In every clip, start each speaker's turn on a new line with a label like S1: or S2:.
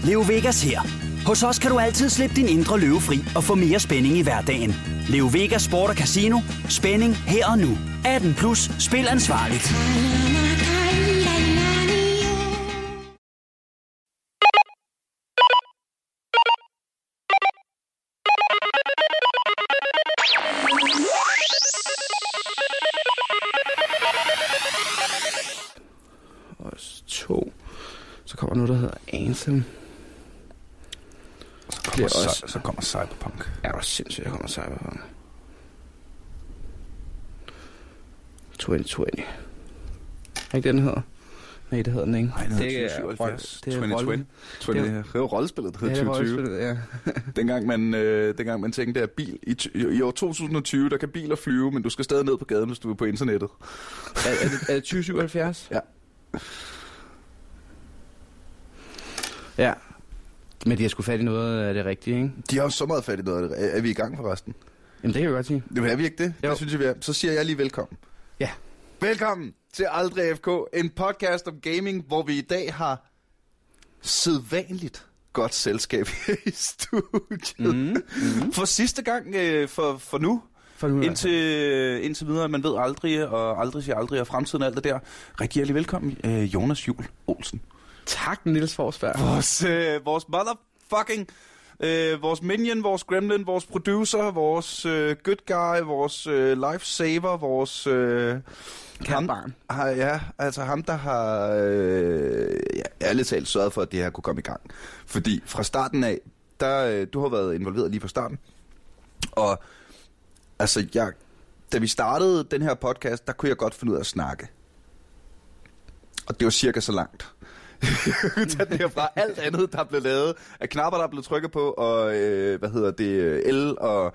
S1: Leo Vegas her. Hos os kan du altid slippe din indre løve fri og få mere spænding i hverdagen. Leo Vegas Sport og Casino. Spænding her og nu. 18 plus. Spil ansvarligt.
S2: Så kommer noget, der hedder Anthem.
S3: Så kommer Cyberpunk.
S2: Ja, det var sindssygt, der kommer Cyberpunk. 2020. Er ikke den hedder? Nej, det hedder den ikke.
S3: Nej, det er 2077. 2020. Det er jo rollespillet, der hedder 2020.
S2: Ja.
S3: dengang man tænkte, at bil i år 2020, der kan biler flyve, men du skal stadig ned på gaden, hvis du er på internettet.
S2: Er det 2077?
S3: Ja.
S2: Ja, men de har sgu fat i noget af det rigtige, ikke?
S3: De har jo så meget fat i noget af det. Er vi i gang forresten?
S2: Jamen, det kan vi godt sige.
S3: Jamen, er vi ikke det?
S2: Jo.
S3: Det synes jeg, vi er. Så siger jeg lige velkommen.
S2: Ja.
S3: Velkommen til Aldrig AFK, en podcast om gaming, hvor vi i dag har sædvanligt godt selskab her i studiet. For sidste gang for nu. Indtil videre, man ved aldrig, og aldrig siger aldrig, og fremtiden og alt det der. Rigtig hjertelig velkommen, Jonas Juhl Olsen.
S2: Tak, Niels Forsberg.
S3: Vores motherfucking, vores minion, vores gremlin, vores producer, vores good guy, vores lifesaver, vores...
S2: Kærbarn.
S3: Ja, altså ham, der har ærligt talt sørget for, at det her kunne komme i gang. Fordi fra starten af, du har været involveret lige fra starten, og altså, da vi startede den her podcast, der kunne jeg godt finde ud af at snakke. Og det var cirka så langt. Tag det herfra. Alt andet, der blev lavet, af knapper, der blev trykket på, og el og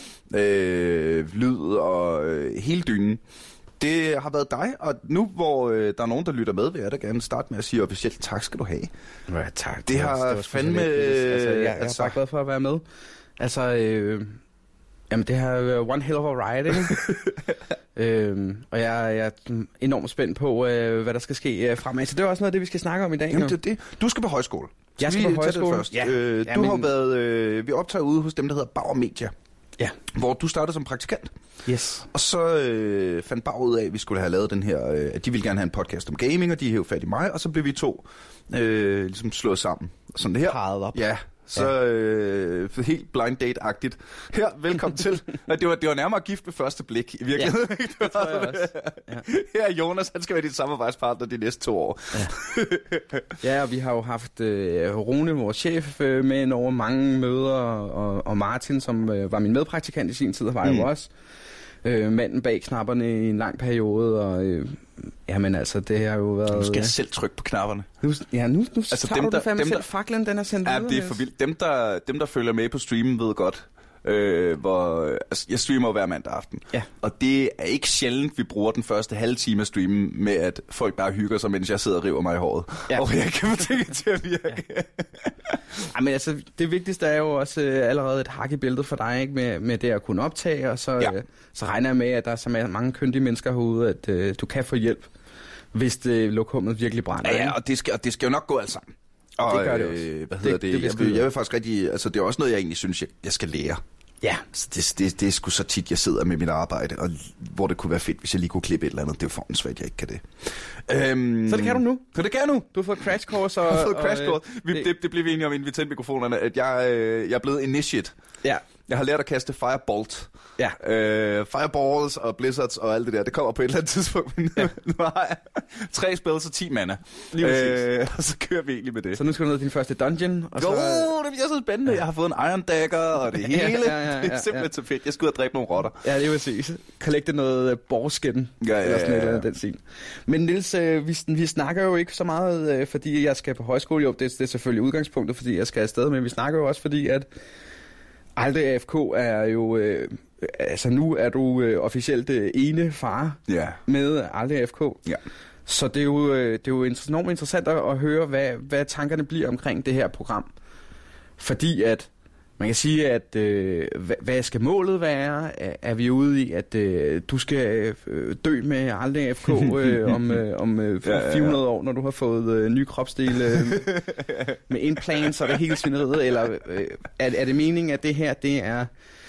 S3: lyd og hele dynen. Det har været dig, og nu hvor der er nogen, der lytter med, vil jeg da gerne starte med at sige officielt tak skal du have.
S2: Ja, tak.
S3: Det har fandme...
S2: Jeg er bare glad for at være med. Altså, jamen det har været one hell of a ride, ikke? Og jeg er enormt spændt på, hvad der skal ske fremad. Så det er også noget af det, vi skal snakke om i dag.
S3: Jamen det er det. Du skal på højskole.
S2: Jeg skal på højskole.
S3: Først. Ja. Du har været... vi optager ude hos dem, der hedder Bauer Media.
S2: Ja.
S3: Hvor du startede som praktikant.
S2: Yes.
S3: Og så fandt Bauer ud af, at vi skulle have lavet den her... at de ville gerne have en podcast om gaming, og de hævde fat i mig. Og så blev vi to ligesom slået sammen. Sådan det her.
S2: Parret op.
S3: Ja. Så helt blind date-agtigt. Her, velkommen til. Det var nærmere gift ved første blik, i virkeligheden.
S2: Ja, det tror jeg også. Ja.
S3: Her er Jonas, han skal være din samarbejdspartner de næste 2 år.
S2: Ja, ja, og vi har jo haft Rune, vores chef, med over mange møder, og Martin, som var min medpraktikant i sin tid, var jo også manden bag knapperne i en lang periode, og jamen altså, det har jo været...
S3: Nu skal jeg selv trykke på knapperne.
S2: Nu
S3: altså,
S2: tager du fandme selv faklen, den er sendt
S3: ud. Ja,
S2: videre,
S3: det er for vildt. Dem, der følger med på streamen, ved godt, altså, jeg streamer jo hver mandag aften. Ja. Og det er ikke sjældent, vi bruger den første halve time af streamen med, at folk bare hygger sig, mens jeg sidder og river mig i håret. Ja. Og jeg kan få det til at virke. Ja.
S2: Men altså, det vigtigste er jo også allerede et hak i bæltet for dig, ikke? Med det at kunne optage, og så regner jeg med, at der er så mange kyndige mennesker herude, at du kan få hjælp, hvis det lokummet virkelig brænder.
S3: Ja, og det skal jo nok gå alt sammen. Og,
S2: det gør det også.
S3: Hvad hedder det? Jeg vil faktisk rigtig... Altså, det er også noget, jeg egentlig synes, jeg skal lære.
S2: Ja.
S3: Det er sgu så tit, jeg sidder med mit arbejde, og hvor det kunne være fedt, hvis jeg lige kunne klippe et eller andet. Det er jo for svært, jeg ikke kan det.
S2: Så det kan du nu.
S3: Så det kan jeg nu.
S2: Du har fået crash course.
S3: Jeg har fået crash course. Det blev vi enige om, inden vi tændte mikrofonerne, at jeg er blevet initiate. Ja. Jeg har lært at kaste firebolt. Ja. Fireballs og blizzards og alt det der. Det kommer på et eller andet tidspunkt. Nu har jeg 3 spells og 10 mana. Og så kører vi egentlig med det.
S2: Så nu skal du ned til din første dungeon. Og
S3: det bliver så spændende. Jeg har fået en iron dagger og det hele. Det er simpelthen så fedt. Jeg skal ud og dræbe nogle rotter.
S2: Ja, det er præcis. Collecte noget borskin. Eller sådan noget af den scene. Men Niels, vi snakker jo ikke så meget, fordi jeg skal på højskole. Jo, det er selvfølgelig udgangspunktet, fordi jeg skal afsted. Men vi snakker jo også, fordi at Aldrig AFK er jo... altså nu er du officielt ene far med Aldrig AFK. Ja. Så det er jo enormt interessant at høre, hvad tankerne bliver omkring det her program. Fordi at Man kan sige, at hvad skal målet være? Er vi ude i, at du skal dø med aldrig FK om 400 år, når du har fået nye kropsdele med implants og det hele svineriet? Eller er det meningen, at det her, det er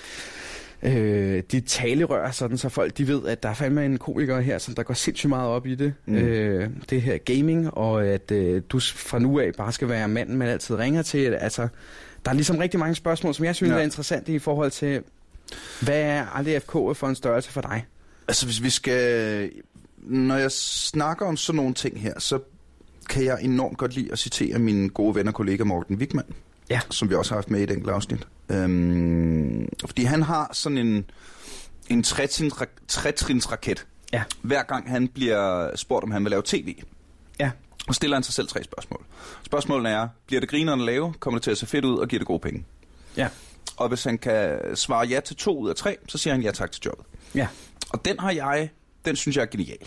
S2: dit talerør, sådan så folk de ved, at der er fandme en komiker her, som der går sindssygt meget op i det. Det her gaming, og at du fra nu af bare skal være manden, man altid ringer til. Altså, der er ligesom rigtig mange spørgsmål, som jeg synes er interessante i forhold til, hvad er aldrig FK for en størrelse for dig?
S3: Altså, hvis vi skal... Når jeg snakker om sådan nogle ting her, så kan jeg enormt godt lide at citere min gode ven og kollega Morten Wigman, som vi også har haft med i et enkelt afsnit. Fordi han har sådan en tretrinsraket. Ja. Hver gang han bliver spurgt, om han vil lave tv. Ja. Og stiller han sig selv 3 spørgsmål. Spørgsmålene er, bliver det grineren at lave? Kommer det til at se fedt ud? Og giver det gode penge? Ja. Og hvis han kan svare ja til 2 ud af 3, så siger han ja tak til jobbet. Ja. Og den synes jeg er genial.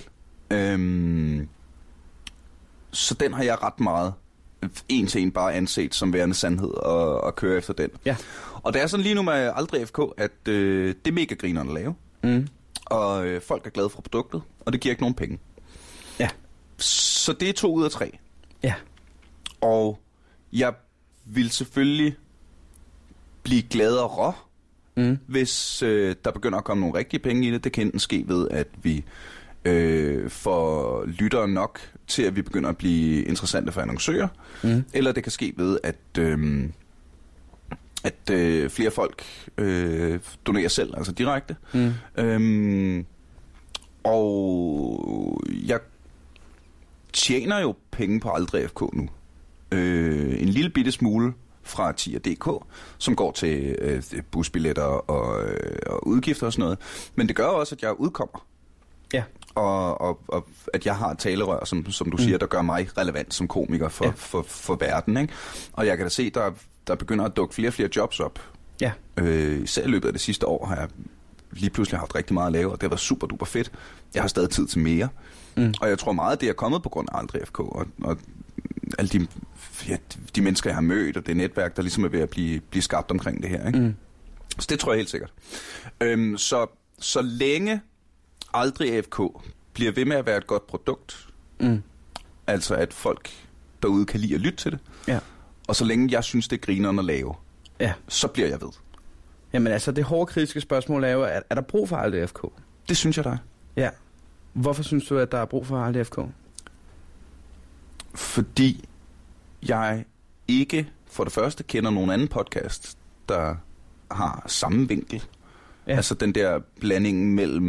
S3: Så den har jeg ret meget en til en bare anset som værende sandhed og køre efter den. Ja. Og det er sådan lige nu med aldrig FK, at det er mega grineren at lave. Og folk er glade for produktet, og det giver ikke nogen penge. Ja. Så det er 2 ud af 3. Ja. Og jeg vil selvfølgelig blive gladere, hvis der begynder at komme nogle rigtige penge i det. Det kan enten ske ved, at vi får lyttere nok til, at vi begynder at blive interessante for annoncører. Eller det kan ske ved, at flere folk donerer selv, altså direkte. Og jeg tjener jo penge på aldrig FK nu. En lille bitte smule fra tier.dk, som går til busbilletter og udgifter og sådan noget. Men det gør også, at jeg udkommer. Ja. Og at jeg har et talerør, som du siger, der gør mig relevant som komiker for verden. Ikke? Og jeg kan da se, der begynder at dukke flere og flere jobs op. Ja. Især i løbet af det sidste år har jeg lige pludselig haft rigtig meget at lave, og det har været super duper fedt. Jeg har stadig tid til mere. Og jeg tror meget, at det er kommet på grund af aldrig FK, og alle de mennesker, jeg har mødt, og det netværk, der ligesom er ved at blive skabt omkring det her. Ikke? Så det tror jeg helt sikkert. Så længe aldrig FK bliver ved med at være et godt produkt, altså at folk derude kan lide at lytte til det, og så længe jeg synes, det er grineren at lave, så bliver jeg ved.
S2: Jamen altså, det hårde kritiske spørgsmål er jo, er der brug for aldrig FK?
S3: Det synes jeg, der er. Ja.
S2: Hvorfor synes du, at der er brug for aldrig FK?
S3: Fordi jeg ikke for det første kender nogen anden podcast, der har samme vinkel. Ja. Altså den der blanding mellem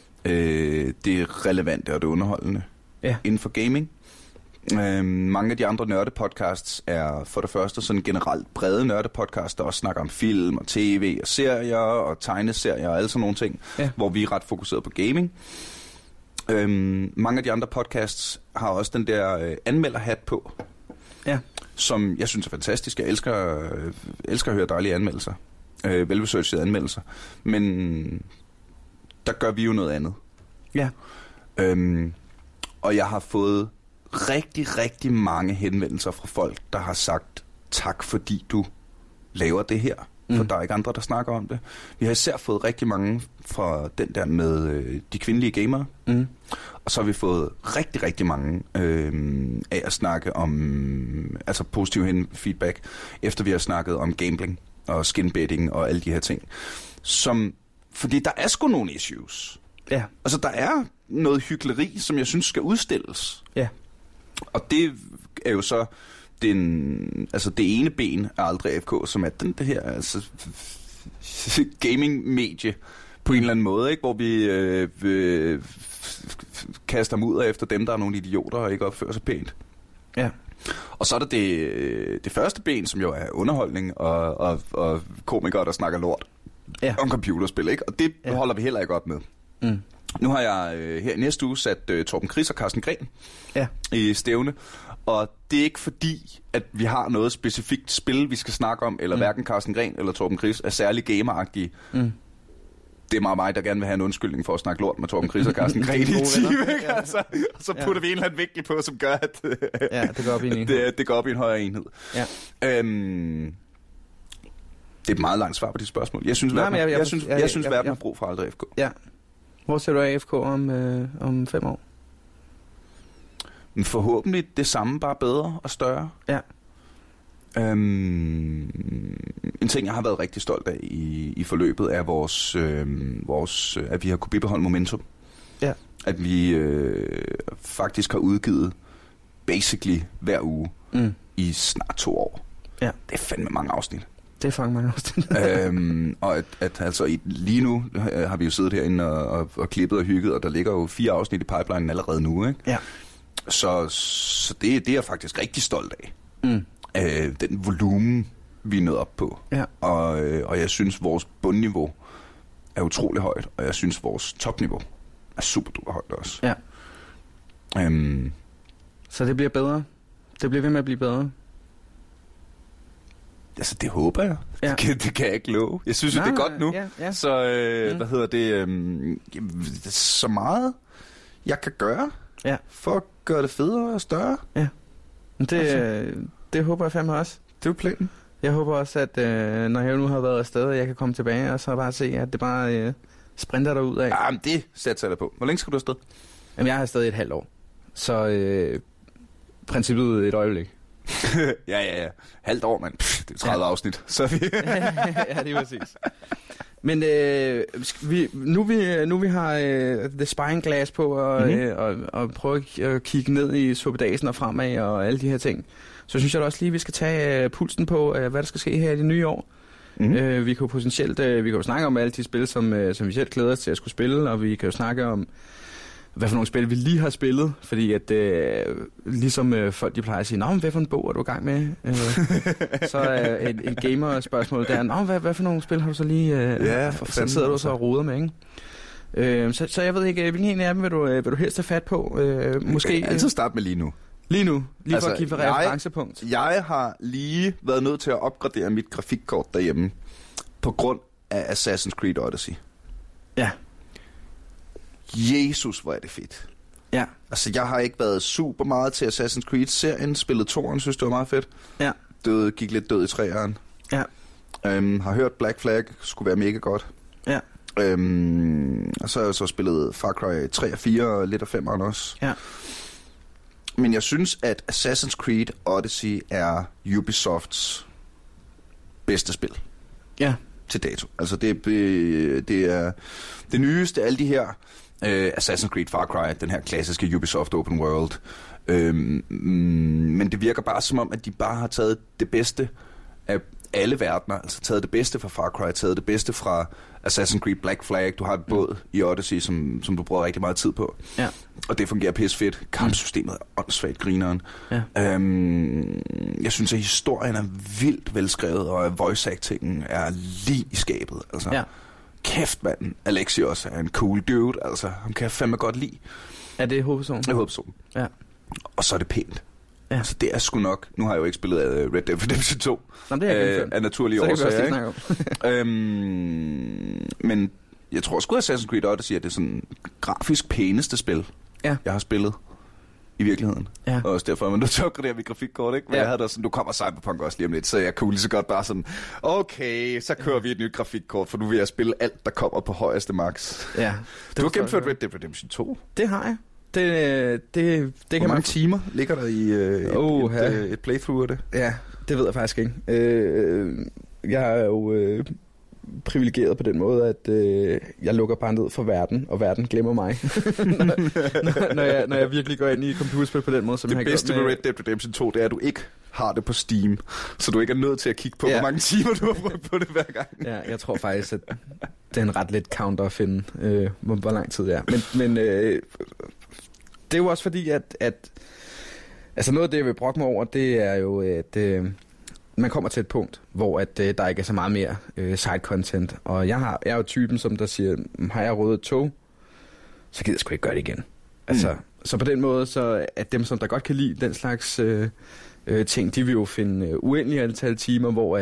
S3: det relevante og det underholdende inden for gaming. Mange af de andre nørdepodcasts er for det første sådan generelt brede nørdepodcasts, der også snakker om film og tv og serier og tegneserier og alle sådan nogle ting, hvor vi er ret fokuseret på gaming. Mange af de andre podcasts har også den der anmelderhat på, som jeg synes er fantastisk. Jeg elsker at høre dejlige anmeldelser, velresearchede anmeldelser, men der gør vi jo noget andet. Ja. Og jeg har fået rigtig, rigtig mange henvendelser fra folk, der har sagt tak, fordi du laver det her. For der er ikke andre, der snakker om det. Vi har især fået rigtig mange fra den der med de kvindelige gamere. Og så har vi fået rigtig, rigtig mange af at snakke om, altså positiv feedback, efter vi har snakket om gambling og skinbetting og alle de her ting. Fordi der er sgu nogle issues. Ja. Altså der er noget hykleri, som jeg synes skal udstilles. Ja. Og det er jo så det ene ben er aldrig FK, som er det her altså gaming-medie på en eller anden måde, ikke? Hvor vi kaster mudder efter dem, der er nogle idioter og ikke opfører sig pænt. Ja. Og så er der det første ben, som jo er underholdning og komikere, der snakker lort om computerspil, ikke? Og det holder vi heller ikke op med. Nu har jeg her i næste uge sat Torben Chris og Carsten Gren i stævne, og det er ikke fordi, at vi har noget specifikt spil, vi skal snakke om, eller hverken Carsten Gren eller Torben Chris er særlig gameragtige. Det er meget mig, der gerne vil have en undskyldning for at snakke lort med Torben Chris og Carsten Gren i time, ikke? Altså, og så putter vi en eller anden vinkel på, som gør, at
S2: det går op i en enhed.
S3: Det går op i en højere enhed. Ja. Det er et meget langt svar på dit spørgsmål. Jeg synes, verden har brug for Aldrig FK.
S2: Ja. Hvor ser du af FK om 5 år?
S3: Men forhåbentlig det samme, bare bedre og større.
S2: Ja.
S3: En ting, jeg har været rigtig stolt af i forløbet, er at vi har kunne bibeholde momentum.
S2: Ja.
S3: At vi faktisk har udgivet basically hver uge i snart 2 år.
S2: Ja.
S3: Det er fandme mange afsnit.
S2: Det er fandme mange afsnit.
S3: Og at altså lige nu har vi jo siddet herinde og klippet og hygget, og der ligger jo 4 afsnit i pipelinen allerede nu, ikke?
S2: Ja.
S3: Så det er jeg faktisk rigtig stolt af. Den volumen, vi er nået op på.
S2: Ja.
S3: Og jeg synes, vores bundniveau er utrolig højt, og jeg synes, vores topniveau er super duper højt også.
S2: Ja. Så det bliver bedre? Det bliver ved med at blive bedre?
S3: Altså, det håber jeg. Ja. Det kan jeg ikke love. Jeg synes, det er godt nu.
S2: Ja.
S3: Så, hvad hedder det? Så meget, jeg kan gøre for at gøre det federe og større. Ja.
S2: Det håber jeg fandme også.
S3: Det er jo planen.
S2: Jeg håber også, at når jeg nu har været afsted, at jeg kan komme tilbage og så bare se, at det bare sprinter derud af.
S3: Jamen, det sætter jeg dig på. Hvor længe skal du afsted?
S2: Jamen, jeg har afsted i et halvt år. Så princippet et øjeblik.
S3: ja. Halvt år, mand. Det er 30 afsnit. Så vi...
S2: ja, det er præcis. Men nu vi har The Spying Glass på og prøve at kigge ned i suppedasen og fremad og alle de her ting, så synes jeg da også lige, vi skal tage pulsen på, hvad der skal ske her i det nye år. Vi kan jo potentielt snakke om alle de spil, som vi selv glæder os til at skulle spille, og vi kan jo snakke om, hvad for nogle spil vi lige har spillet, fordi at ligesom folk de plejer at sige, nå, hvad for en bog er du i gang med? Så er en gamer-spørgsmål der, nå, hvad for nogle spil har du så lige, så sidder du så og roder med, ikke? Så jeg ved ikke, hvilken en af dem vil du helst have fat på? Måske
S3: jeg altid starte med lige nu.
S2: Lige nu? Lige for at give referencepunkt?
S3: Jeg har lige været nødt til at opgradere mit grafikkort derhjemme, på grund af Assassin's Creed Odyssey.
S2: Ja.
S3: Jesus, hvor er det fedt.
S2: Ja.
S3: Altså, jeg har ikke været super meget til Assassin's Creed-serien. Spillet 2'eren, synes det var meget fedt.
S2: Ja.
S3: Gik lidt død i 3'eren.
S2: Ja.
S3: Har hørt Black Flag, skulle være mega godt.
S2: Ja.
S3: Og så har jeg så spillet Far Cry 3 og 4 og lidt af 5'eren også.
S2: Ja.
S3: Men jeg synes, at Assassin's Creed Odyssey er Ubisofts bedste spil.
S2: Ja.
S3: Til dato. Altså det er det nyeste af alle de her Assassin's Creed, Far Cry, den her klassiske Ubisoft Open World. Men det virker bare som om, at de bare har taget det bedste af alle verdener. Altså taget det bedste fra Far Cry, taget det bedste fra Assassin's Creed Black Flag. Du har et båd i Odyssey, som du bruger rigtig meget tid på.
S2: Ja. Og
S3: det fungerer pisse fedt. Kampsystemet er åndssvagt grineren.
S2: Ja.
S3: Jeg synes, at historien er vildt velskrevet, og at voice-actingen er lige i skabet. Altså,
S2: ja.
S3: Kæft, manden. Alexios er en cool dude. Altså, han kan jeg fandme godt lide.
S2: Er det hovedpersonen?
S3: Det er hovedpersonen.
S2: Ja.
S3: Og så er det pænt.
S2: Ja.
S3: Altså, det er sgu nok... Nu har jeg jo ikke spillet Red Dead Redemption 2.
S2: Nå, det er
S3: af naturlige årsager, ikke? Men jeg tror sgu, at Assassin's Creed Odyssey er det sådan grafisk pæneste spil, jeg har spillet i virkeligheden.
S2: Ja.
S3: Og også derfor er man nødt til at opgradere mit grafikkort, ikke? Men jeg havde da sådan, nu kommer Cyberpunk også lige om lidt, så jeg kunne lige så godt bare sådan, okay, så kører vi et nyt grafikkort, for nu vil jeg spille alt, der kommer på højeste max.
S2: Ja.
S3: Du har gennemført Red Dead Redemption 2.
S2: Det har jeg. Det kan man...
S3: Hvor mange timer ligger der i et playthrough af det?
S2: Ja, det ved jeg faktisk ikke. Jeg er jo privilegeret på den måde, at jeg lukker bare ned for verden, og verden glemmer mig. når jeg virkelig går ind i computerspil på den måde, som
S3: det
S2: jeg har
S3: bedste med Red Dead Redemption 2, det er, at du ikke har det på Steam, så du ikke er nødt til at kigge på, hvor mange timer du har brugt på det hver gang.
S2: Ja, jeg tror faktisk, at det er en ret let counter at finde, hvor lang tid det er. Men det er jo også fordi, at altså noget af det, jeg vil brokke mig over, det er jo, at man kommer til et punkt, hvor at, der ikke er så meget mere side-content. Og jeg er jo typen, som der siger, har jeg røget et tog, så gider jeg sgu ikke gøre det igen. Altså, så på den måde, så at dem, som der godt kan lide den slags ting, de vil jo finde uendelige antal timer, hvor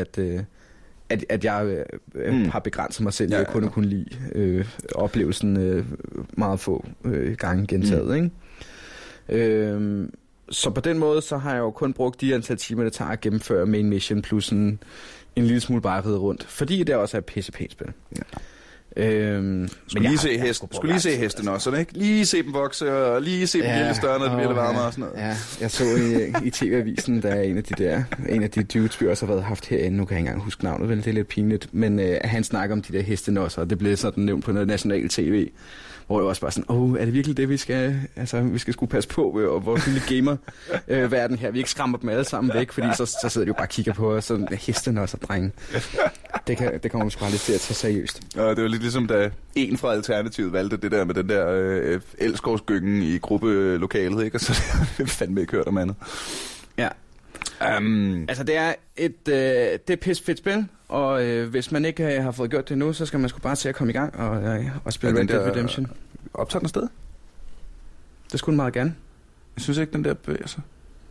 S2: at jeg har begrænset mig selv, jeg kun kunne lide oplevelsen meget få gange gentaget, ikke? Så på den måde, så har jeg jo kun brugt de antal timer, det tager at gennemføre main mission, plus en lille smule bare ride rundt. Fordi det også er et pisse-pænt spil. Ja.
S3: Skulle lige se hesten også, ikke? Lige se dem vokse, og lige se dem blive større, når det bliver varmere og sådan noget.
S2: Ja, jeg så i TV-avisen, der er en af de dudes, vi også har haft herinde, nu kan jeg ikke engang huske navnet, vel, det er lidt pinligt, men han snakker om de der hestenåser, og det blev sådan nævnt på noget national tv, hvor det også bare sådan, er det virkelig det, vi skal skulle passe på, og vores lille gamer-verden her, vi ikke skræmmer dem alle sammen væk, fordi så sidder de jo bare og kigger på os, og hestenåser, drenge. Det kommer man sgu aldrig til at tage seriøst.
S3: Og det var lidt ligesom, da en fra Alternativet valgte det der med den der elskovsgyngen i gruppelokalet, ikke? Og så fandme ikke hørt om andet.
S2: Ja. Altså, det er et pisse fedt spil, og hvis man ikke har fået gjort det nu, så skal man sgu bare til at komme i gang og spille Red Dead Redemption.
S3: Optager den sted?
S2: Det skulle den meget gerne.
S3: Jeg synes ikke, den der bevæger sig.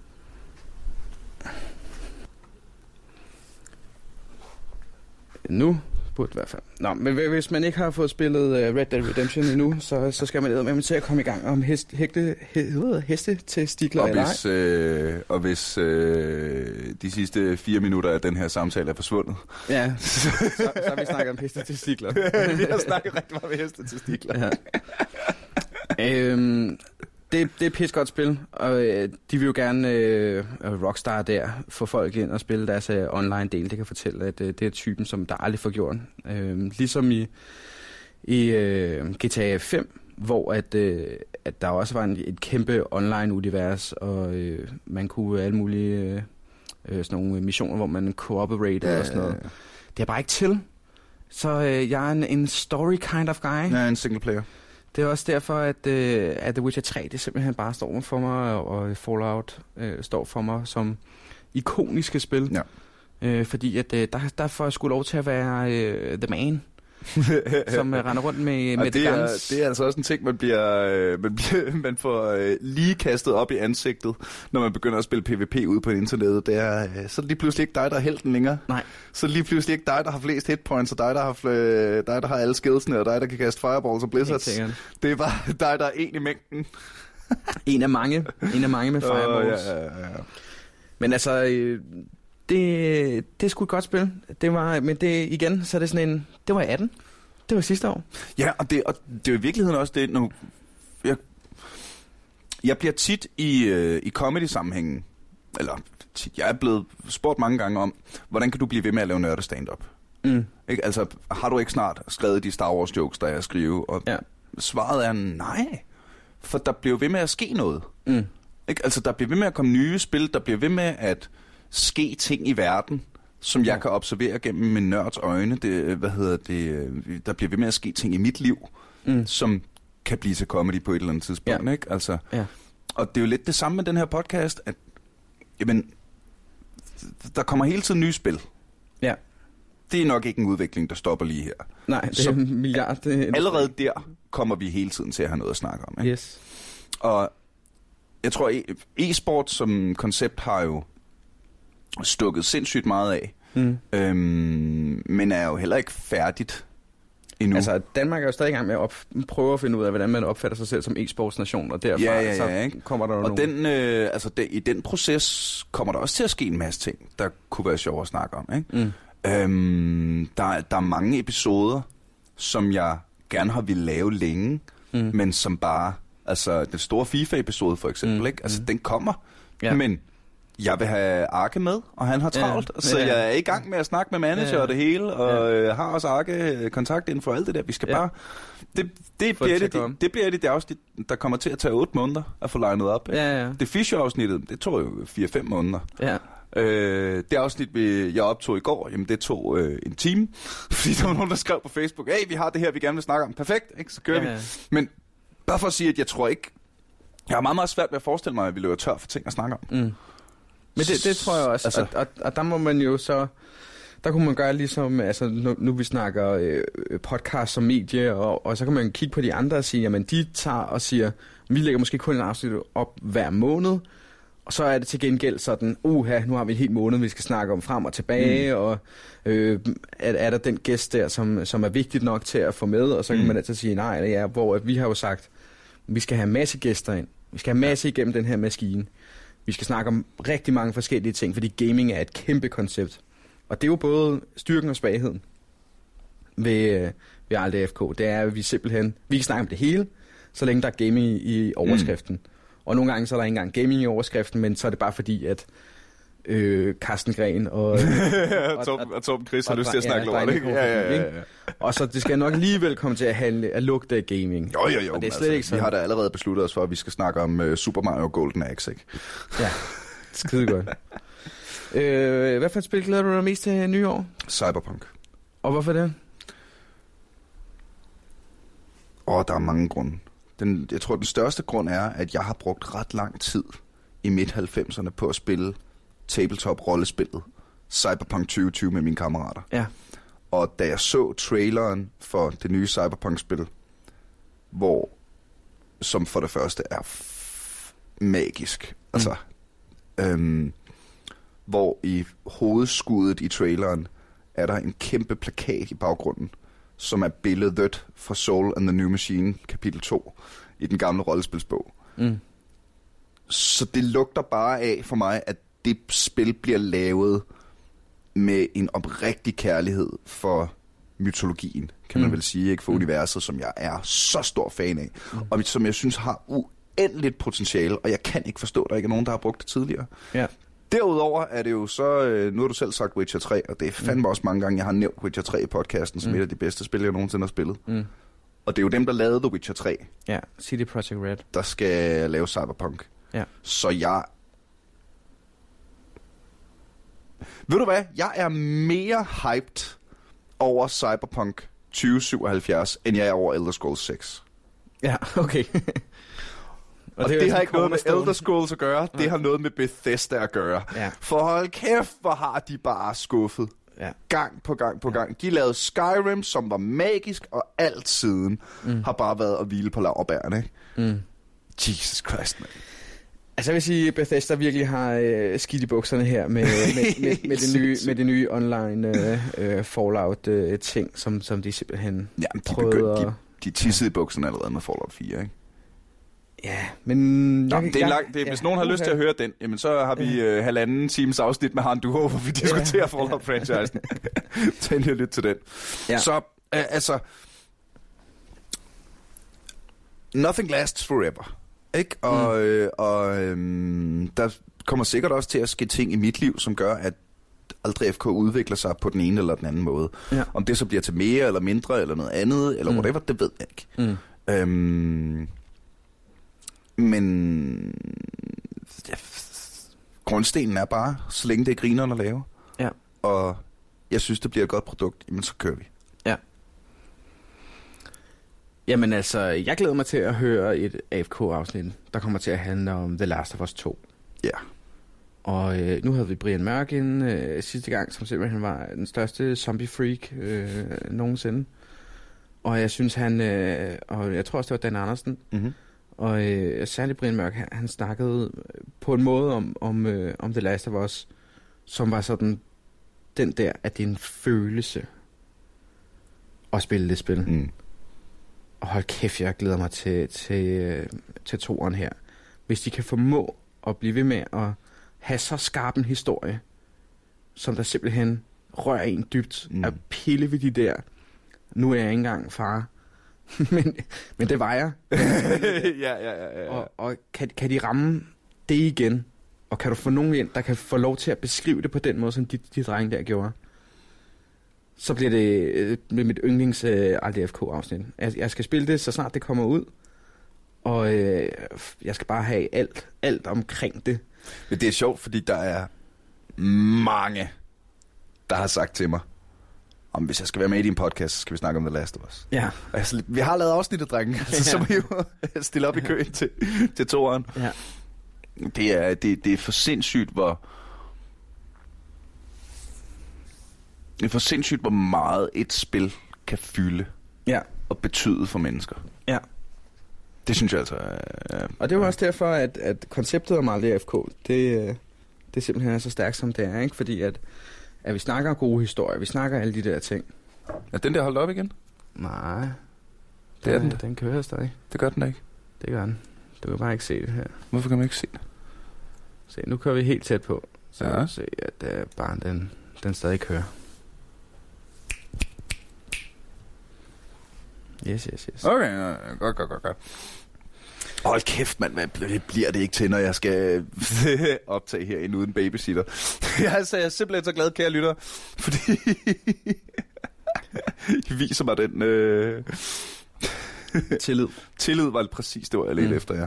S2: Nu burde i hvert fald. Nå, men hvis man ikke har fået spillet Red Dead Redemption endnu, så skal man med til at komme i gang om heste til stikler eller ej.
S3: Og hvis de sidste 4 minutter af den her samtale er forsvundet.
S2: Ja, så har vi snakket om heste til stikler.
S3: Vi har snakket rigtig meget om heste til stikler.
S2: Ja. Det er et pisse godt spil, og de vil jo gerne, Rockstar der, få folk ind og spille deres online del. Det kan fortælle, at det er typen, som der aldrig får gjort. Ligesom i GTA 5, hvor at der også var et kæmpe online-univers, og man kunne alle mulige sådan nogle missioner, hvor man cooperate og sådan noget. Det er bare ikke til. Så jeg er en story kind of guy.
S3: Ja, en single player.
S2: Det er også derfor, at The Witcher 3 det simpelthen bare står for mig, og Fallout står for mig som ikoniske spil. Ja. Fordi at der får jeg sgu lov til at være the man, som render rundt med the guns.
S3: Det er altså også en ting, man får lige kastet op i ansigtet, når man begynder at spille PvP ude på internettet. Så er det lige pludselig ikke dig, der er helten længere.
S2: Nej.
S3: Så er det lige pludselig ikke dig, der har flest hitpoints, og dig, der har alle skillsene, og dig, der kan kaste fireballs og blizzards. Det er bare dig, der er en i mængden.
S2: En af mange med fireballs. Ja. Men altså, det er sgu et godt spil. Men det igen, så er det sådan en... Det var 18. Det var sidste år.
S3: Ja, og det er jo i virkeligheden også det, nu... Jeg bliver tit i comedy-sammenhængen, eller tit, jeg er blevet spurgt mange gange om, hvordan kan du blive ved med at lave nørde stand-up? Ikke? Altså, har du ikke snart skrevet de Star Wars jokes, der jeg skriver? Og svaret er nej, for der bliver ved med at ske noget. Ikke? Altså, der bliver ved med at komme nye spil, der bliver ved med at ske ting i verden, som jeg kan observere gennem min nørds øjne. Der bliver ved med at ske ting i mit liv, som kan blive til comedy på et eller andet tidspunkt. Ikke? Altså, og det er jo lidt det samme med den her podcast, at jamen, der kommer hele tiden nye spil. Ja. Det er nok ikke en udvikling, der stopper lige her.
S2: Nej, det er en milliard.
S3: Allerede der kommer vi hele tiden til at have noget at snakke om. Ikke?
S2: Yes.
S3: Og jeg tror, e-sport som koncept har jo stukket sindssygt meget af. Men er jo heller ikke færdigt endnu.
S2: Altså, Danmark er jo stadig i gang med at prøve at finde ud af, hvordan man opfatter sig selv som e-sportsnation, og derfra så kommer der jo
S3: nogle... I den proces kommer der også til at ske en masse ting, der kunne være sjov at snakke om. Ikke? Der er mange episoder, som jeg gerne har ville lave længe, men som bare... Altså, den store FIFA-episode for eksempel, ikke? Altså, den kommer, men... Jeg vil have Arke med, og han har travlt, så jeg er i gang med at snakke med manager og det hele, og har også Arke kontakt inden for alt det der. Vi skal bare... Det bliver det afsnit, der kommer til at tage 8 måneder at få legnet op. Det Fischer-afsnittet, det tog jo 4-5 måneder. Det afsnit, jeg optog i går, jamen det tog en time, fordi der var nogen, der skrev på Facebook, hey, vi har det her, vi gerne vil snakke om. Perfekt, ikke? Så kører vi. Men bare for at sige, at jeg tror ikke... Jeg har meget, meget svært ved at forestille mig, at vi løber tør for ting at snakke om.
S2: Men det tror jeg også, altså, og der må man jo så, der kunne man gøre ligesom, altså nu vi snakker podcast som medie, og så kan man kigge på de andre og sige, jamen de tager og siger, vi lægger måske kun en afsnit op hver måned, og så er det til gengæld sådan, nu har vi en hel måned, vi skal snakke om frem og tilbage, og er der den gæst der, som er vigtigt nok til at få med, og så kan man altid sige nej, hvor vi har jo sagt, vi skal have en masse gæster ind, vi skal have en masse igennem den her maskine. Vi skal snakke om rigtig mange forskellige ting, fordi gaming er et kæmpe koncept. Og det er jo både styrken og svagheden ved Arla FK. Det er, at vi simpelthen... Vi kan snakke om det hele, så længe der er gaming i overskriften. Og nogle gange så er der ikke engang gaming i overskriften, men så er det bare fordi, at Carsten Gren og
S3: Torben Chris har lyst til at snakke lort, ikke? Ja.
S2: Og så det skal nok alligevel komme til at lugte af gaming.
S3: Jo.
S2: Og det er slet
S3: altså,
S2: ikke sådan.
S3: Vi har da allerede besluttet os for, at vi skal snakke om Super Mario Golden Axe, ikke?
S2: Ja, skide godt. Hvad for et spil glæder du dig mest til nyår?
S3: Cyberpunk.
S2: Og hvorfor det?
S3: Der er mange grunde. Jeg tror, den største grund er, at jeg har brugt ret lang tid i midt-90'erne på at spille tabletop-rollespillet Cyberpunk 2020 med mine kammerater.
S2: Ja.
S3: Og da jeg så traileren for det nye Cyberpunk-spil, som for det første er magisk, altså, hvor i hovedskuddet i traileren er der en kæmpe plakat i baggrunden, som er billedet fra Soul and the New Machine, kapitel 2, i den gamle rollespilsbog. Så det lugter bare af for mig, at det spil bliver lavet med en oprigtig kærlighed for mytologien, kan man vel sige, ikke, for universet, som jeg er så stor fan af, og som jeg synes har uendeligt potentiale, og jeg kan ikke forstå, at der ikke er nogen, der har brugt det tidligere. Ja. Derudover er det jo så, nu har du selv sagt Witcher 3, og det er fandme også mange gange, jeg har nævnt Witcher 3 i podcasten, som et af de bedste spil, jeg nogensinde har spillet. Og det er jo dem, der lavede The Witcher 3.
S2: Ja, CD Projekt Red.
S3: Der skal lave Cyberpunk.
S2: Ja.
S3: Så ved du hvad? Jeg er mere hyped over Cyberpunk 2077, end jeg er over Elder Scrolls 6.
S2: Ja, okay.
S3: Og det har ikke noget med Elder Scrolls at gøre, det har noget med Bethesda at gøre. Ja. For hold kæft, hvor har de bare skuffet. Ja. Gang på gang. De lavede Skyrim, som var magisk, og alt siden har bare været at hvile på laurbærene, ikke? Jesus Christ, man.
S2: Altså jeg vil sige, at Bethesda virkelig har skidt i bukserne her med det nye online Fallout-ting, som de simpelthen
S3: prøvede. De tissede i bukserne allerede med Fallout 4, ikke?
S2: Ja, men...
S3: Hvis nogen har lyst til at høre den, jamen så har vi halvanden times afsnit med Han Duo, hvor vi diskuterer Fallout-franchisen. Tag lige lidt til den. Ja. Så, nothing lasts forever. Ikke? Og der kommer sikkert også til at ske ting i mit liv, som gør, at Aldrig FK udvikler sig på den ene eller den anden måde. Ja. Om det så bliver til mere eller mindre eller noget andet, eller whatever, det ved jeg ikke. Men grundstenen er bare, så længe det er grineren at lave. Ja. Og jeg synes, det bliver et godt produkt, jamen så kører vi.
S2: Ja. Jamen altså, jeg glæder mig til at høre et AFK-afsnit, der kommer til at handle om The Last of Us 2.
S3: Ja. Og
S2: nu havde vi Brian Mørk ind sidste gang, som simpelthen var den største zombie-freak nogensinde. Og jeg synes og jeg tror også, det var Dan Andersen. Og særligt Brian Mørk, han snakkede på en måde om The Last of Us, som var sådan den der, at det er en følelse at spille det spil. Og hold kæft, jeg glæder mig til toeren her. Hvis de kan formå at blive ved med at have så skarp en historie, som der simpelthen rører en dybt, at pille ved de der, nu er jeg ikke engang far, men det var jeg.
S3: Ja.
S2: Og kan de ramme det igen? Og kan du få nogen ind, der kan få lov til at beskrive det på den måde, som de drenge der gjorde? Så bliver det mit yndlings RDFK-afsnit. Jeg skal spille det, så snart det kommer ud. Og jeg skal bare have alt omkring det.
S3: Men det er sjovt, fordi der er mange, der har sagt til mig, om hvis jeg skal være med i din podcast, så skal vi snakke om The Last of Us.
S2: Ja.
S3: Altså, vi har lavet afsnittet, drenge. Altså, så må I jo stille op i køen til toeren. Ja. Det er for sindssygt, hvor meget et spil kan fylde og betyde for mennesker. Ja. Det synes jeg altså.
S2: Og det er jo også derfor, at konceptet om AFK, det simpelthen er så stærkt, som det er, ikke? Fordi at vi snakker gode historier, vi snakker alle de der ting.
S3: Er den der holdt op igen?
S2: Nej. Den kører stadig.
S3: Det gør den da ikke.
S2: Det gør den. Du kan bare ikke se det her.
S3: Hvorfor kan man ikke se det?
S2: Se, nu kører vi helt tæt på. Så ja. Se, at barn, den stadig kører. Yes.
S3: Okay, godt. Hold kæft, mand, hvad bliver det ikke til, når jeg skal optage herinde uden babysitter? Jeg er simpelthen så glad, kære lytter, fordi I viser mig den...
S2: Tillid.
S3: Tillid var præcis det, var jeg lidt efter, ja.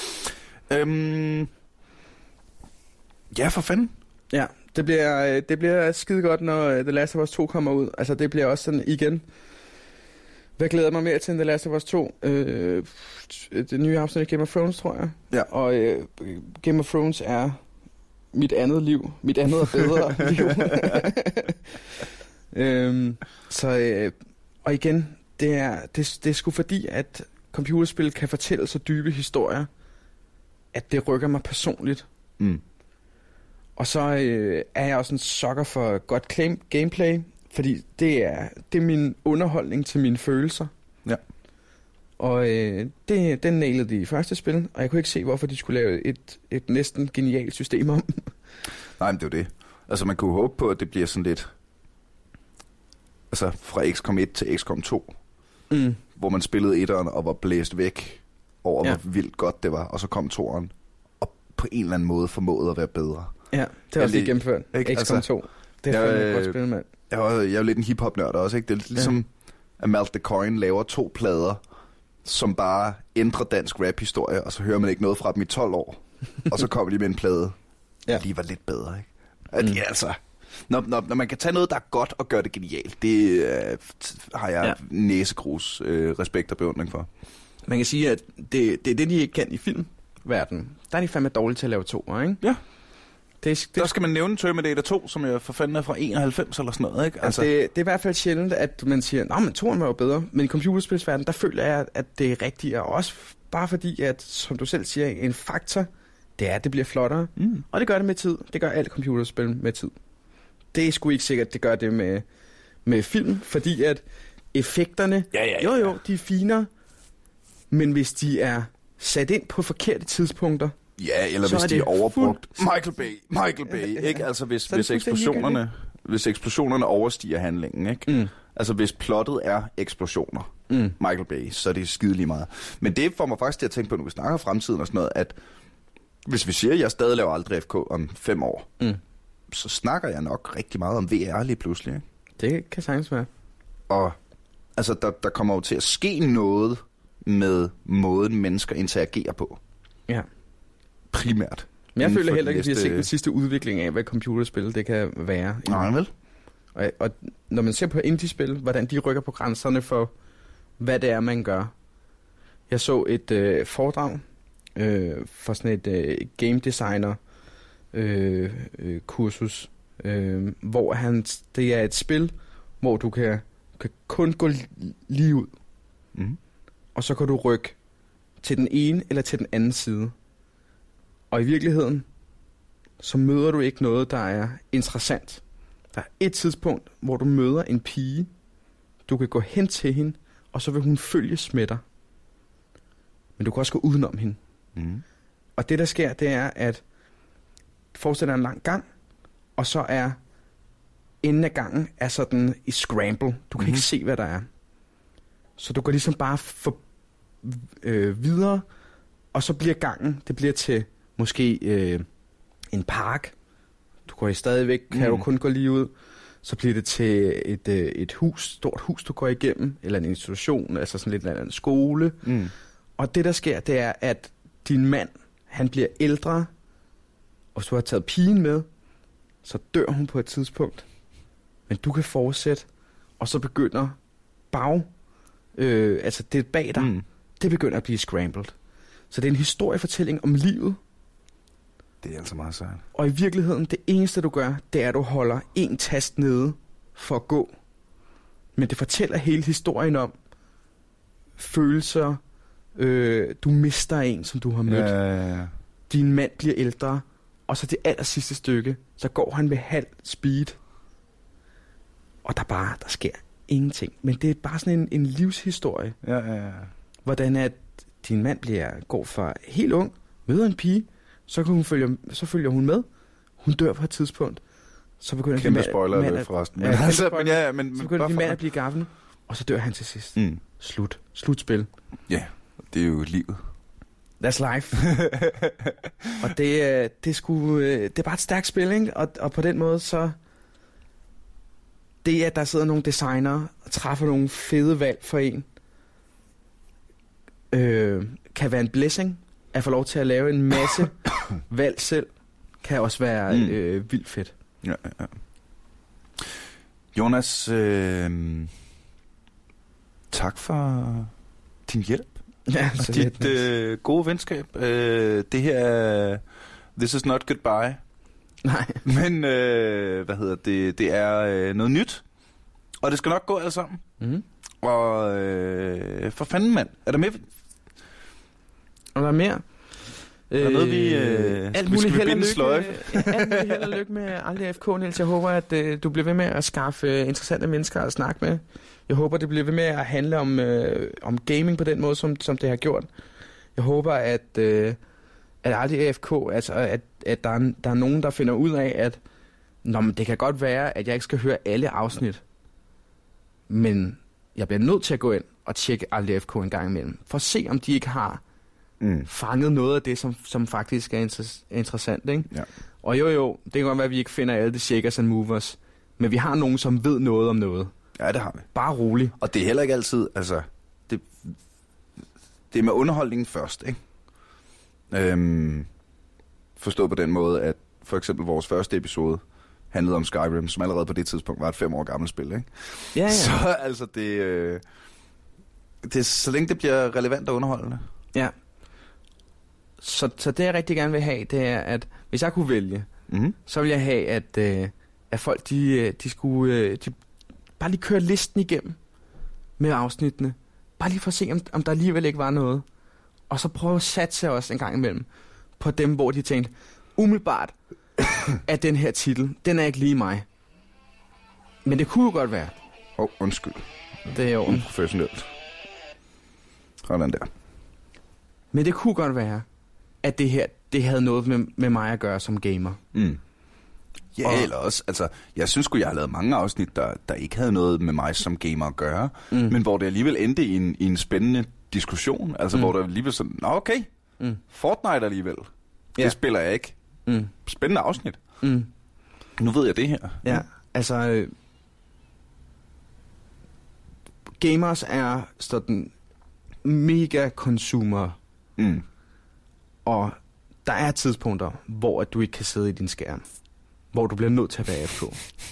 S3: Ja, for fanden.
S2: Ja, det bliver skide godt, når The Last of Us 2 kommer ud. Altså, det bliver også sådan igen... Hvad glæder mig mere til end The Last of Us 2? Det nye afsnit af Game of Thrones, tror jeg. Ja. Og Game of Thrones er mit andet liv. Mit andet og bedre liv. Og igen, det er sgu fordi, at computerspil kan fortælle så dybe historier, at det rykker mig personligt. Mm. Og så er jeg også en sucker for godt gameplay, fordi det er min underholdning til mine følelser. Ja. Og den nailede de i første spil, og jeg kunne ikke se, hvorfor de skulle lave et næsten genialt system om.
S3: Nej, men det er jo det. Altså, man kunne håbe på, at det bliver sådan lidt... Altså, fra XCOM 1 til XCOM 2, hvor man spillede etteren og var blæst væk over, hvor vildt godt det var, og så kom toeren, og på en eller anden måde formåede at være bedre. Ja,
S2: det var også lige gennemført. XCOM 2. Det er et godt spil, mand.
S3: Jeg er jo lidt en hiphop-nørd også, ikke? Det er ligesom, at Malt the Coin laver 2 plader, som bare ændrer dansk rap-historie, og så hører man ikke noget fra dem i 12 år. Og så kommer de med en plade, der lige var lidt bedre, ikke? At, altså, når man kan tage noget, der er godt, og gøre det genialt, det har jeg næsegrus respekt og beundring for.
S2: Man kan sige, at det er det, de ikke kan i filmverdenen. Der er de fandme dårlige til at lave 2'er, ikke? Ja.
S3: Der skal man nævne Terminator 2, som jo for fanden er fra 91 eller sådan noget, ikke?
S2: Altså, det er i hvert fald sjældent, at man siger, nej, men 2'eren var jo bedre. Men i computerspilsverdenen, der føler jeg, at det er rigtigt. Og også bare fordi, at, som du selv siger, en faktor, det er, at det bliver flottere. Mm. Og det gør det med tid. Det gør alt computerspil med tid. Det er sgu ikke sikkert, at det gør det med film, fordi at effekterne, jo, de er finere. Men hvis de er sat ind på forkerte tidspunkter,
S3: ja, eller hvis de er overbrugt. Michael Bay, ikke? Altså hvis eksplosionerne overstiger handlingen, ikke? Mm. Altså hvis plottet er eksplosioner, Michael Bay, så er det skidelig meget. Men det får mig faktisk til at tænke på, når vi snakker om fremtiden og sådan noget, at hvis vi siger, at jeg stadig laver aldrig FK om 5 år, så snakker jeg nok rigtig meget om VR lige pludselig, ikke?
S2: Det kan sagtens være.
S3: Og altså, der kommer jo til at ske noget med måden mennesker interagerer på. Ja. Primært.
S2: Men jeg føler heller ikke, at vi har set den sidste udvikling af, hvad computerspil det kan være.
S3: Nej, vel?
S2: Og når man ser på indie-spil, hvordan de rykker på grænserne for, hvad det er, man gør. Jeg så et foredrag for sådan et game designer kursus, hvor det er et spil, hvor du kan kun gå lige ud. Mm. Og så kan du rykke til den ene eller til den anden side. Og i virkeligheden, så møder du ikke noget, der er interessant. Der er et tidspunkt, hvor du møder en pige. Du kan gå hen til hende, og så vil hun følges med dig. Men du kan også gå udenom hende. Mm. Og det, der sker, det er, at forestil dig en lang gang, og så er enden af gangen er sådan i scramble. Du kan ikke se, hvad der er. Så du går ligesom bare videre, og så bliver gangen, det bliver til måske en park. Du går stadigvæk, kan du kun gå lige ud. Så bliver det til et hus, stort hus, du går igennem, eller en institution, altså sådan lidt en skole. Mm. Og det, der sker, det er, at din mand, han bliver ældre, og hvis du har taget pigen med, så dør hun på et tidspunkt. Men du kan fortsætte, og så begynder altså det bag dig, det begynder at blive scrambled. Så det er en historiefortælling om livet.
S3: Det er altså meget sejt.
S2: Og i virkeligheden, det eneste du gør, det er, at du holder en tast nede for at gå. Men det fortæller hele historien om følelser. Du mister en, som du har mødt. Ja. Din mand bliver ældre. Og så det aller sidste stykke, så går han med halv speed. Og der sker ingenting. Men det er bare sådan en livshistorie. Ja. Hvordan at din mand går fra helt ung, møder en pige, så følger hun med. Hun dør på et tidspunkt. Så begynder
S3: kæmpe spoiler forresten.
S2: Så begynder de mand at blive gaffende. Og så dør han til sidst. Slutspil.
S3: Ja, det er jo livet.
S2: That's life. Og det er bare et stærkt spil, ikke? Og på den måde så... Det, at der sidder nogle designer og træffer nogle fede valg for en, kan være en blessing. At få lov til at lave en masse valg selv, kan også være vildt fedt.
S3: Ja. Jonas, tak for din hjælp.
S2: Ja,
S3: og dit gode venskab. Det her, this is not goodbye.
S2: Nej.
S3: Men, det er noget nyt. Og det skal nok gå alle sammen.
S2: Mm-hmm.
S3: Og for fanden, mand. Er der mere?
S2: Og der er mere.
S3: Der er noget, vi
S2: alt muligt
S3: held
S2: og lykke med Aldrig AFK, Niels. Jeg håber, at du bliver ved med at skaffe interessante mennesker at snakke med. Jeg håber, det bliver ved med at handle om gaming på den måde, som det har gjort. Jeg håber, at Aldrig AFK, altså at der er nogen, der finder ud af, at det kan godt være, at jeg ikke skal høre alle afsnit, men jeg bliver nødt til at gå ind og tjekke Aldrig AFK en gang imellem, for at se, om de ikke har fanget noget af det, som faktisk er interessant, ikke?
S3: Ja.
S2: Og jo, det kan godt være, at vi ikke finder alle de shakers and movers, men vi har nogen, som ved noget om noget.
S3: Ja, det har vi.
S2: Bare roligt.
S3: Og det er heller ikke altid, altså, det er med underholdningen først, ikke? Forstået på den måde, at for eksempel vores første episode handlede om Skyrim, som allerede på det tidspunkt var et 5 år gammelt spil, ikke?
S2: Ja.
S3: Så altså, det så længe det bliver relevant og underholdende.
S2: Ja. Så det, jeg rigtig gerne vil have, det er, at hvis jeg kunne vælge, så vil jeg have, at folk, de skulle bare lige køre listen igennem med afsnittene. Bare lige for at se, om der alligevel ikke var noget. Og så prøve at satse også en gang imellem på dem, hvor de tænkte, umiddelbart, at den her titel, den er ikke lige mig. Men det kunne jo godt være.
S3: Undskyld.
S2: Det er jo
S3: uprofessionelt. Sådan der.
S2: Men det kunne godt være, at det her, det havde noget med mig at gøre som gamer.
S3: Ja, eller også, altså, jeg synes sgu, jeg har lavet mange afsnit, der ikke havde noget med mig som gamer at gøre, men hvor det alligevel endte i en spændende diskussion, altså hvor der alligevel sådan, okay, Fortnite alligevel, det spiller jeg ikke. Spændende afsnit. Nu ved jeg det her.
S2: Ja, altså, gamers er sådan mega consumer, og der er tidspunkter, hvor du ikke kan sidde i din skærm, hvor du bliver nødt til at være AFK.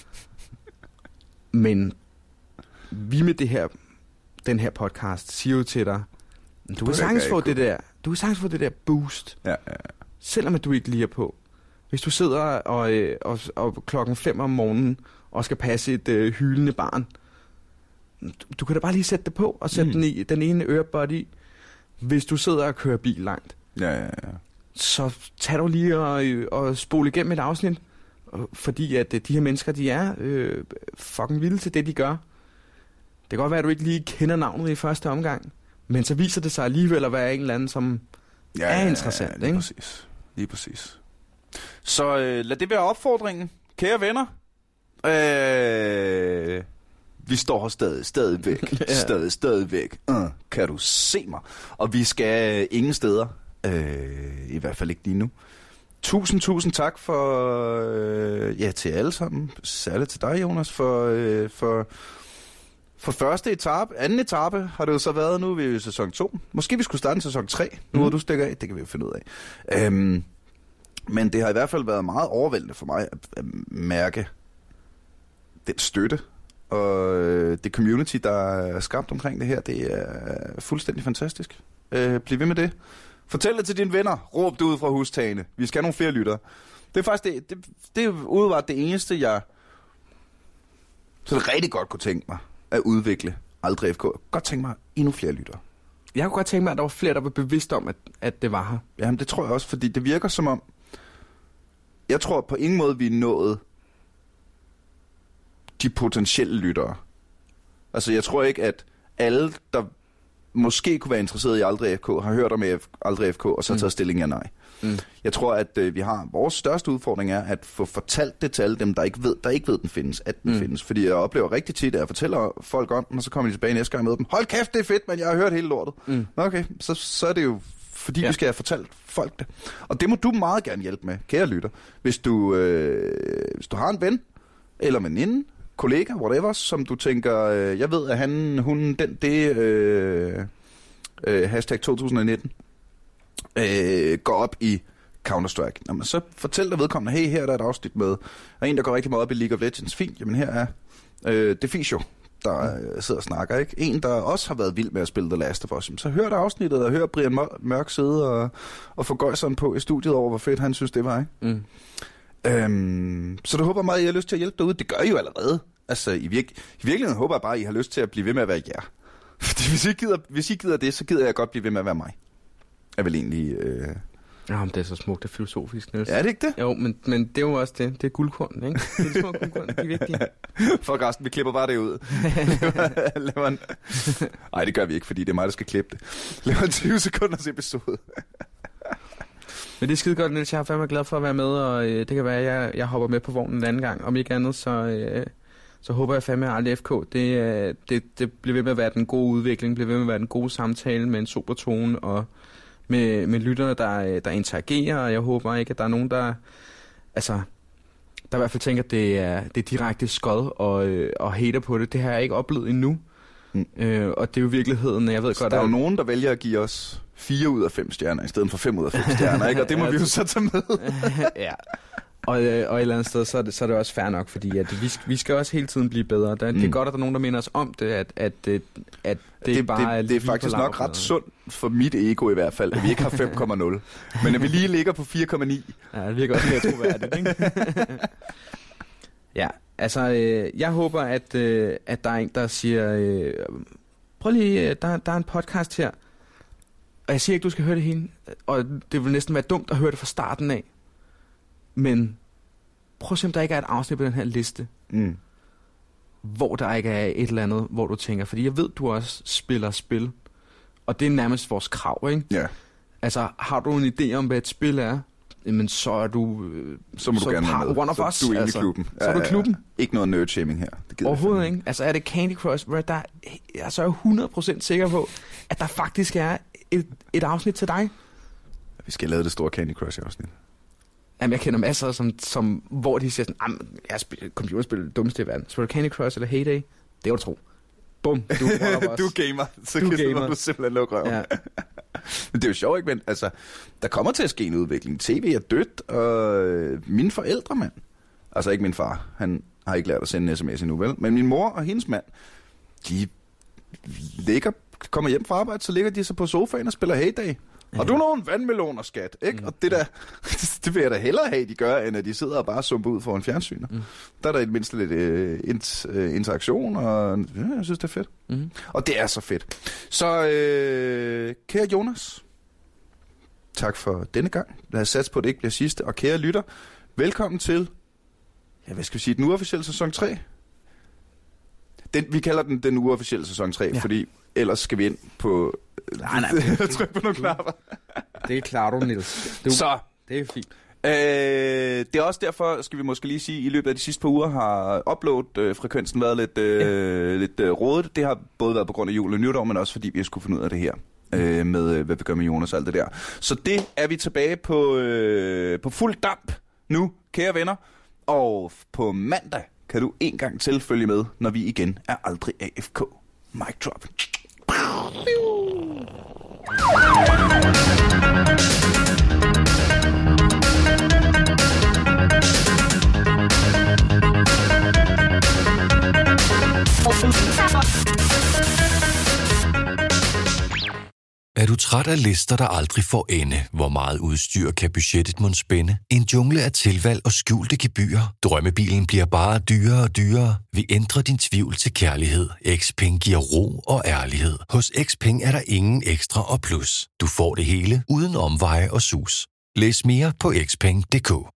S2: Men vi med den her podcast siger jo til dig, du kan sagtens få det der boost, selvom at du ikke lige er på. Hvis du sidder og 5:00 om morgenen og skal passe et hylende barn, du kan da bare lige sætte det på og sætte den ene ørebud i. Hvis du sidder og kører bil langt, så tag du lige og spole igennem et afsnit, fordi at de her mennesker, de er fucking vilde til det, de gør. Det kan godt være, at du ikke lige kender navnet i første omgang, men så viser det sig alligevel at være en eller anden, som er interessant.
S3: Lige
S2: ikke?
S3: Præcis. Lige præcis. Så lad det være opfordringen. Kære venner, vi står her stadigvæk. Stadigvæk. Kan du se mig? Og vi skal ingen steder. I hvert fald ikke lige nu. Tusind tak for til alle sammen. Særligt til dig, Jonas, for første etape. Anden etape har det jo så været. Nu er vi i sæson 2. Måske vi skulle starte en sæson 3. Nu hvor du stikker af. Det kan vi jo finde ud af. Men det har i hvert fald været meget overvældende for mig at mærke den støtte. Og det community, der er skabt omkring det her, det er fuldstændig fantastisk. Bliv ved med det. Fortæl det til dine venner. Råb det ud fra hustagene. Vi skal have nogle flere lyttere. Det er faktisk det er udvalgt det eneste, jeg så det rigtig godt kunne tænke mig at udvikle Aldrig AFK. Godt tænke mig endnu flere lyttere.
S2: Jeg kunne godt tænke mig, at der var flere, der var bevidst om, at det var her.
S3: Jamen, det tror jeg også, fordi det virker som om, jeg tror på ingen måde, vi er nået de potentielle lyttere. Altså, jeg tror ikke, at alle, der måske kunne være interesseret i Aldrig FK, har hørt om Aldrig FK, og så taget stilling af nej. Jeg tror, at vi har vores største udfordring er at få fortalt det til alle dem, der ikke ved, den findes, at den findes. Fordi jeg oplever rigtig tit, at jeg fortæller folk om den, og så kommer de tilbage næste gang med dem. Hold kæft, det er fedt, men jeg har hørt hele lortet. Okay, så er det jo fordi vi skal have fortalt folk det. Og det må du meget gerne hjælpe med, kære lytter. Hvis du har en ven, eller veninde, kollega, whatever, som du tænker, jeg ved, at hun, hashtag 2019, går op i Counter-Strike. Jamen, så fortæl dig vedkommende, hey, her er der et afsnit med, og en, der går rigtig meget op i League of Legends. Fint, jamen her er Defisio, der sidder og snakker, ikke? En, der også har været vild med at spille The Last of Us. Så hør der afsnittet, og hør Brian Mørk sidde og få gøjseren på i studiet over, hvor fedt han synes, det var, ikke? Så det håber meget, at I har lyst til at hjælpe derude. Det gør I jo allerede. Altså, i virkeligheden håber jeg bare, at I har lyst til at blive ved med at være jer. Fordi hvis I gider det, så gider jeg godt blive ved med at være mig. Jeg vil egentlig...
S2: Jamen, det er så smukt og filosofisk, Niels.
S3: Ja, er det ikke det?
S2: Jo, men det er jo også det. Det er guldkorn, ikke? Det er de små guldkorn, de er vigtige.
S3: For resten, vi klipper bare det ud. Nej, det gør vi ikke, fordi det er mig, der skal klippe det. Laver en 20 sekunders episode.
S2: Men det er skide godt, Niels. Jeg er fandme glad for at være med, og det kan være, at jeg hopper med på vognen en anden gang. Om ikke andet, så håber jeg fandme, at Aldrig FK, det bliver ved med at være den gode udvikling, bliver ved med at være den gode samtale med en super tone, og med lytterne, der interagerer, og jeg håber ikke, at der er nogen, der i hvert fald tænker, at det er direkte skod og hater på det. Det har jeg ikke oplevet endnu. Og det er jo virkeligheden, jeg ved godt...
S3: Der er jo nogen, der vælger at give os 4 ud af 5 stjerner, i stedet for 5 ud af 5 stjerner, ikke? Og det må vi jo så tage med.
S2: Ja. Og et eller andet sted, så er det også fair nok, fordi at vi skal også hele tiden blive bedre. Det er godt, at der er nogen, der minder os om det, at det bare er
S3: det er faktisk nok ret sundt for mit ego i hvert fald, at vi ikke har 5,0. Men at vi lige ligger på 4,9.
S2: Ja, det virker også mere troværdigt, ikke? Ja, altså, jeg håber, at der er en, der siger, prøv lige, der er en podcast her, og jeg siger ikke, du skal høre det hele, og det vil næsten være dumt at høre det fra starten af, men prøv at se, om der ikke er et afsnit på den her liste, hvor der ikke er et eller andet, hvor du tænker, fordi jeg ved, du også spiller spil, og det er nærmest vores krav, ikke?
S3: Ja.
S2: Altså, har du en idé om, hvad et spil er, men så er du...
S3: Så må du gerne være med.
S2: One of us,
S3: så du er inde i klubben.
S2: Så er du i klubben.
S3: Ikke noget nerd-shaming her. Det
S2: overhovedet ikke. Altså, er det Candy Crush, hvor jeg er 100% sikker på, at der faktisk er et afsnit til dig.
S3: Vi skal lave det store Candy Crush-afsnit.
S2: Jamen, jeg kender masser, som hvor de siger sådan, jeg spiller computerspil det dummeste i verden. Spiller Candy Crush eller Heyday? Det er jo tro. Bum, du
S3: er gamer. Så kan du simpelthen lukke røven. Ja. Men det er jo sjovt, ikke? Men altså, der kommer til at ske en udvikling. TV er dødt, og mine forældre, mand. Altså ikke min far. Han har ikke lært at sende en sms endnu, vel? Men min mor og hendes mand, de kommer hjem fra arbejde, så ligger de så på sofaen og spiller Heyday. Og du er nogle vandmeloner, skat, ikke? Og det vil jeg da hellere have, de gør, end at de sidder og bare sumper ud foran fjernsynet. Der er der i det mindste lidt interaktion, og ja, jeg synes, det er fedt. Og det er så fedt. Så kære Jonas, tak for denne gang. Lad os satse på, at det ikke bliver sidste. Og kære lytter, velkommen til, ja, hvad skal vi sige, den uofficielle sæson 3. Vi kalder den uofficielle sæson 3, ja. Fordi ellers skal vi ind på...
S2: Nej.
S3: Tryk på nogle knapper.
S2: Det er klart, du, Niels.
S3: Så.
S2: Det er fint.
S3: Det er også derfor, skal vi måske lige sige, i løbet af de sidste par uger har upload-frekvensen været lidt rodet. Det har både været på grund af jul og nytår, men også fordi vi skulle finde ud af det her. Med hvad vi gør med Jonas og alt det der. Så det er vi tilbage på fuld damp nu, kære venner. Og på mandag kan du en gang til følge med, når vi igen er Aldrig AFK. Mic drop.
S4: Er du træt af lister, der aldrig får ende? Hvor meget udstyr kan budgettet mon spænde? En jungle af tilvalg og skjulte gebyrer. Drømmebilen bliver bare dyrere og dyrere. Vi ændrer din tvivl til kærlighed. Xpeng giver ro og ærlighed. Hos Xpeng er der ingen ekstra og plus. Du får det hele uden omveje og sus. Læs mere på xpeng.dk.